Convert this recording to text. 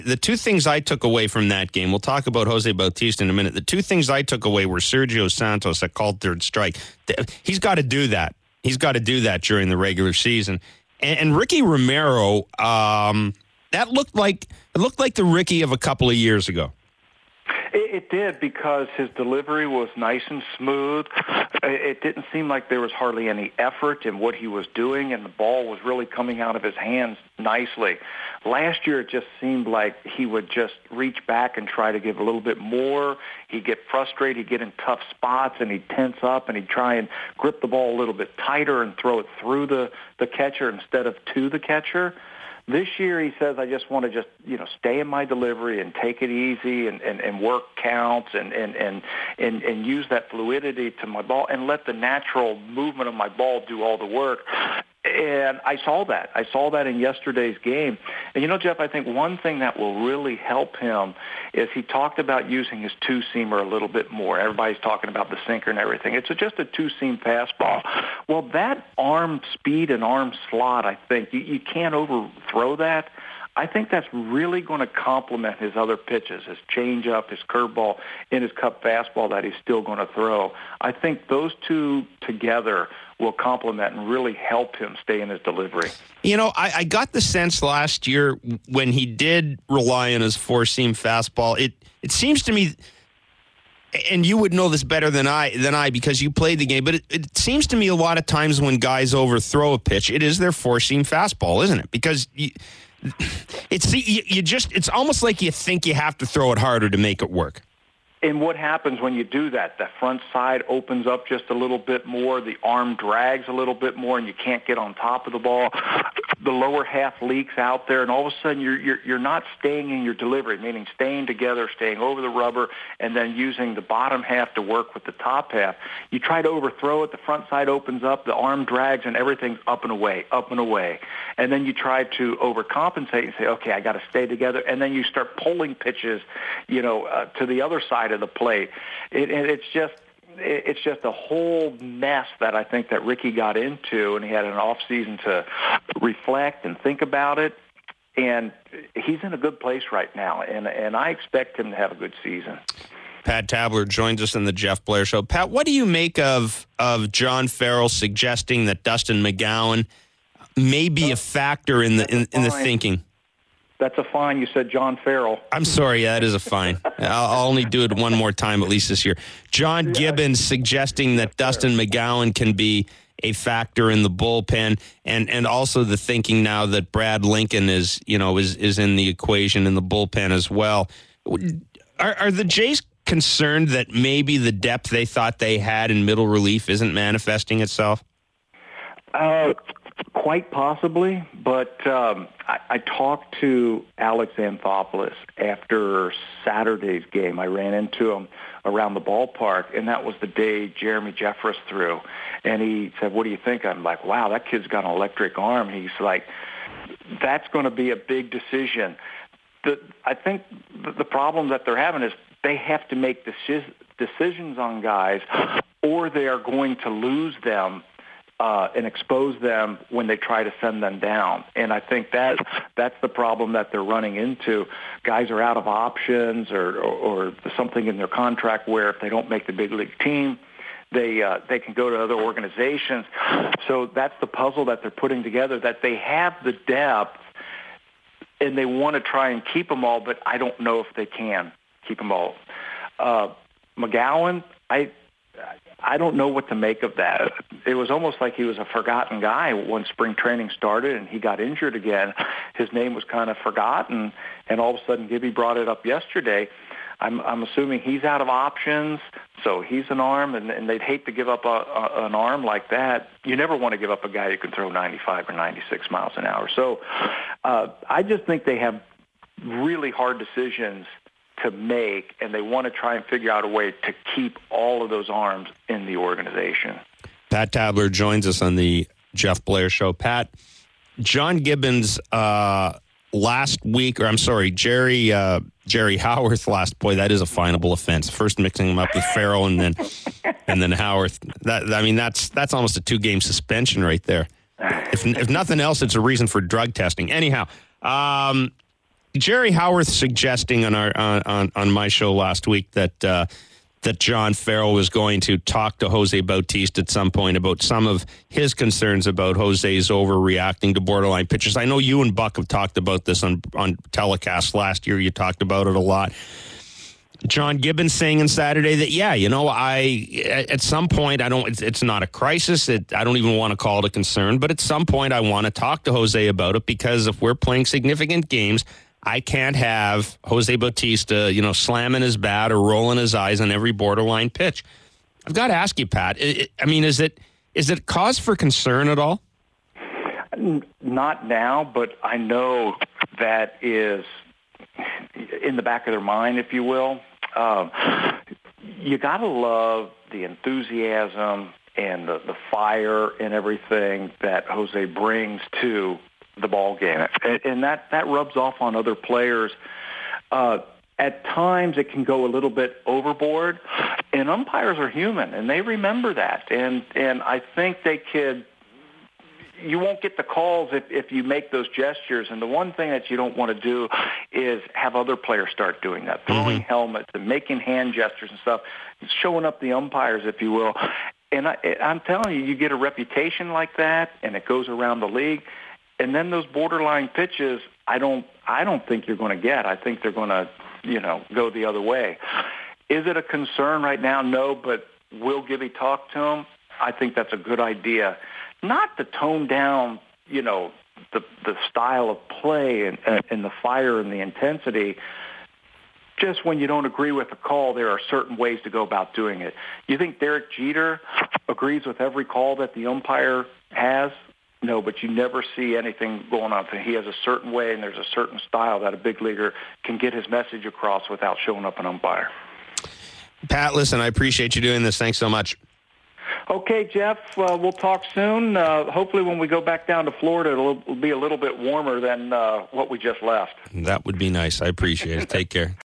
The two things I took away from that game, we'll talk about Jose Bautista in a minute. The two things I took away were Sergio Santos that called third strike. He's got to do that. He's got to do that during the regular season. And Ricky Romero, that looked like the Ricky of a couple of years ago. It did, because his delivery was nice and smooth. It didn't seem like there was hardly any effort in what he was doing, and the ball was really coming out of his hands nicely. Last year, it just seemed like he would just reach back and try to give a little bit more. He'd get frustrated, he'd get in tough spots, and he'd tense up, and he'd try and grip the ball a little bit tighter and throw it through the catcher instead of to the catcher. This year, he says, I just want to stay in my delivery and take it easy and work counts and use that fluidity to my ball and let the natural movement of my ball do all the work. And I saw that. I saw that in yesterday's game. And, Jeff, I think one thing that will really help him is he talked about using his two-seamer a little bit more. Everybody's talking about the sinker and everything. It's just a two-seam fastball. Well, that arm speed and arm slot, I think, you can't overthrow that. I think that's really going to complement his other pitches, his changeup, his curveball, and his cut fastball that he's still going to throw. I think those two together will complement and really help him stay in his delivery. I got the sense last year when he did rely on his four-seam fastball, it seems to me, and you would know this better than I because you played the game, but it seems to me a lot of times when guys overthrow a pitch, it is their four-seam fastball, isn't it? Because it's almost like you think you have to throw it harder to make it work. And what happens when you do that? The front side opens up just a little bit more. The arm drags a little bit more, and you can't get on top of the ball. The lower half leaks out there, and all of a sudden you're not staying in your delivery, meaning staying together, staying over the rubber, and then using the bottom half to work with the top half. You try to overthrow it, the front side opens up, the arm drags, and everything's up and away, up and away. And then you try to overcompensate and say, okay, I got to stay together, and then you start pulling pitches, to the other side of the plate. It's just a whole mess that I think that Ricky got into, and he had an off season to reflect and think about it. And he's in a good place right now, and I expect him to have a good season. Pat Tabler joins us in the Jeff Blair Show. Pat, what do you make of John Farrell suggesting that Dustin McGowan may be a factor in the thinking? That's a fine. You said John Farrell. I'm sorry. Yeah, that is a fine. I'll only do it one more time, at least this year. John Gibbons suggesting that Dustin McGowan can be a factor in the bullpen, and also the thinking now that Brad Lincoln is in the equation in the bullpen as well. Are the Jays concerned that maybe the depth they thought they had in middle relief isn't manifesting itself? Quite possibly, but I talked to Alex Anthopoulos after Saturday's game. I ran into him around the ballpark, and that was the day Jeremy Jeffress threw. And he said, what do you think? I'm like, wow, that kid's got an electric arm. And he's like, that's going to be a big decision. I think the problem that they're having is they have to make decisions on guys, or they are going to lose them and expose them when they try to send them down. And I think that's the problem that they're running into. Guys are out of options or something in their contract where if they don't make the big league team, they can go to other organizations. So that's the puzzle that they're putting together, that they have the depth and they want to try and keep them all, but I don't know if they can keep them all. McGowan, I don't know what to make of that. It was almost like he was a forgotten guy when spring training started and he got injured again. His name was kind of forgotten, and all of a sudden Gibby brought it up yesterday. I'm assuming he's out of options, so he's an arm, and they'd hate to give up an arm like that. You never want to give up a guy who can throw 95 or 96 miles an hour. So I just think they have really hard decisions to make, and they want to try and figure out a way to keep all of those arms in the organization. Pat Tabler joins us on the Jeff Blair Show. Pat, John Gibbons last week, or I'm sorry, Jerry Howarth last. Boy, that is a finable offense. First mixing him up with Farrell, and then Howarth. That's almost a 2-game suspension right there. If nothing else, it's a reason for drug testing. Anyhow. Jerry Howarth suggesting on our on my show last week that John Farrell was going to talk to Jose Bautista at some point about some of his concerns about Jose's overreacting to borderline pitches. I know you and Buck have talked about this on telecast last year. You talked about it a lot. John Gibbons saying on Saturday that, at some point, it's not a crisis. I don't even want to call it a concern, but at some point I want to talk to Jose about it, because if we're playing significant games, I can't have Jose Bautista, slamming his bat or rolling his eyes on every borderline pitch. I've got to ask you, Pat, is it cause for concern at all? Not now, but I know that is in the back of their mind, if you will. You got to love the enthusiasm and the fire and everything that Jose brings to the ball game, and that rubs off on other players. At times, it can go a little bit overboard, and umpires are human, and they remember that. And I think you won't get the calls if you make those gestures. And the one thing that you don't want to do is have other players start doing that, throwing helmets and making hand gestures and stuff, showing up the umpires, if you will. And I'm telling you, you get a reputation like that, and it goes around the league. And then those borderline pitches, I don't think you're going to get. I think they're going to, go the other way. Is it a concern right now? No, but will Gibby talk to him? I think that's a good idea. Not to tone down, the style of play and the fire and the intensity. Just when you don't agree with the call, there are certain ways to go about doing it. You think Derek Jeter agrees with every call that the umpire has? No, but you never see anything going on. He has a certain way, and there's a certain style that a big leaguer can get his message across without showing up an umpire. Pat, listen, I appreciate you doing this. Thanks so much. Okay, Jeff, we'll talk soon. Hopefully when we go back down to Florida, it'll be a little bit warmer than what we just left. That would be nice. I appreciate it. Take care.